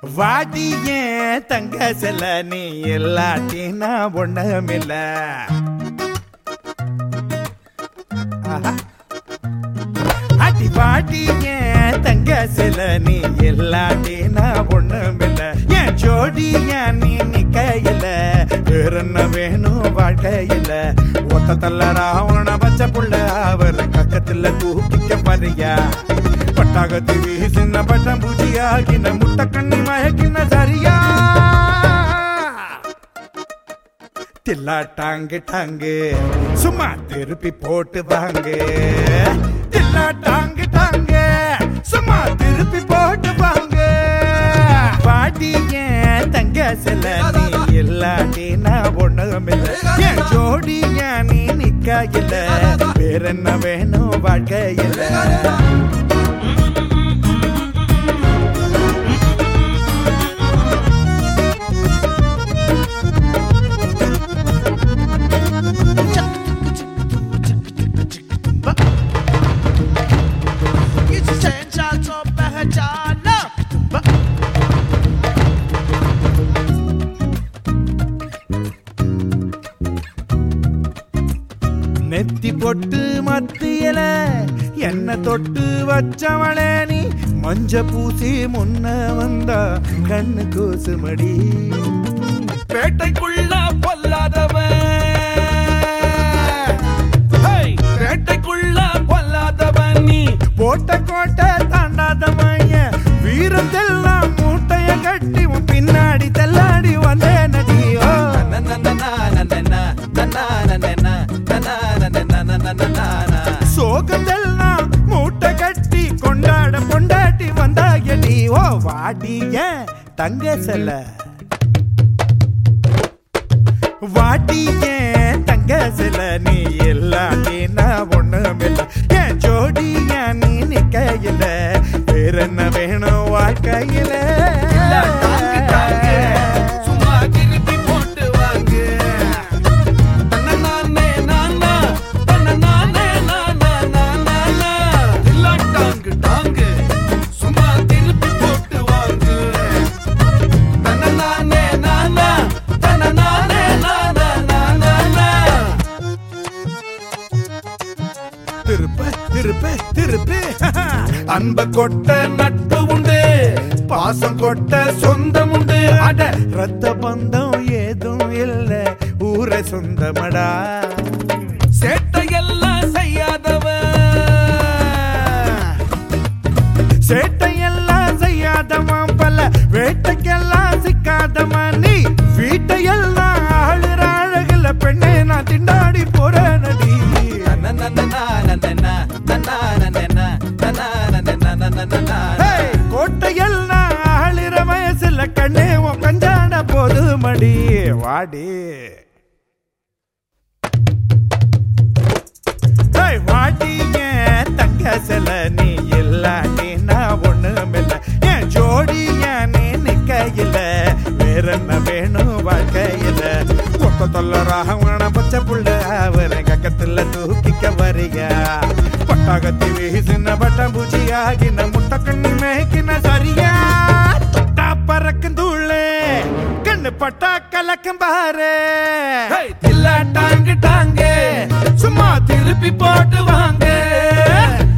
வாடிய தங்க செல்ல நீ எல்லாட்டினா ஒண்ணுமில்ல. அடி வாடிய தங்க செல்ல நீ எல்லாட்டினா ஒண்ணுமில்ல. என் ஜோடிய நீ நிக்கையில வேற என்ன வேணும் வாழ்க்கையில. ஒத்த தள்ள ராவண பச்சை புள்ள அவர் கக்கத்துல தூக்கிக்க பாரியா. பட்டாகத்து வீசின பட்டம் பூஜியாகின முட்டை கண்ணி மயக்கின சரியா. தில்லா டாங்கு டாங்கு சும்மா திருப்பி போட்டு வாங்க. தில்லா டாங்கு டாங்கு சும்மா திருப்பி போட்டு வாங்க. பாட்டிய தங்க செல்ல நீ இல்லாட்டினா ஒண்ணுமில்ல. என் ஜோடிய நீ நிக்கையில வேற என்ன வேணும் வாழ்க்கையில. நெத்தி பொட்டு மத்தியல என்ன தொட்டு வச்சவளே நீ. மஞ்ச பூசி முன்ன வந்தா கண்ணு கூசுமடி. பேட்டைக்குள்ள பொல்லாதவன், பேட்டைக்குள்ள பொல்லாதவன் நீ. போட்ட கோட்டை தாண்டாதவன் வீரத்தெல்லாம் மூட்டைய கட்டி உன் பின்னாடி தள்ளாடி வந்தே நடியோ. சோகத்தெல்லாம் மூட்டை கட்டி கொண்டாட கொண்டாட்டி வந்தாயடி. ஓ வாடிய தங்க செல்ல வாடிய தங்க செல்ல நீ எல்லாட்டினா ஒண்ணுமில்ல. என் ஜோடிய நீ நிக்கையில வேற என்ன வேணும் வாழ்க்கையில. சும்மா திருப்பி போட்டு வாங்க. தன்னே நானா தன்னே நானா இல்ல டாங்கு டாங்கு சும்மா திருப்பி போட்டு வாங்க. தன்னே நானா தன்னே நானா திருப்ப திருப்ப திருப்ப. அன்ப கொட்ட நட்பு உண்டு, பாசம் கொட்ட சொந்தம் உண்டு. அட ரத்த பந்தம் ஏதும் இல்ல ஊரை சொந்தமடா. சேட்டையெல்லாம் செய்யாதவன், சேட்டையெல்லாம் செய்யாதவன் பல வேட்டைக்கெல்லாம் சிக்காதவன் நீ. வீட்டையெல்லாம் ஆளுற அழகுல பெண்ணே நான் திண்டாடி போற நடி. கோட்டையெல்லாம் ஆளுற வயசுல கண்ணே உன் கஞ்சான போது மடி வாடி. வாட்டிய தங்க செல்ல நீ இல்லாட்டினா ஒண்ணுமில்ல. என் ஜோடிய நீ நிக்கையில வேற என்ன வேணும் வாழ்க்கையில. ஒத்த தொல்ல ராவண பச்சை புள்ள அவரை கக்கத்துல தூக்கிக்க வரியா. பட்டாகத்தி வீசின பட்டம் பூஜியாகின முட்டை கண்ணி மேய்க்கின சரியா. தொட்டா பறக்கும் தூளே கண்ணு பட்டா கலக்கும் பாரு. தில்லா டாங்கு டாங்கு சும்மா திருப்பி போட்டு வாங்க.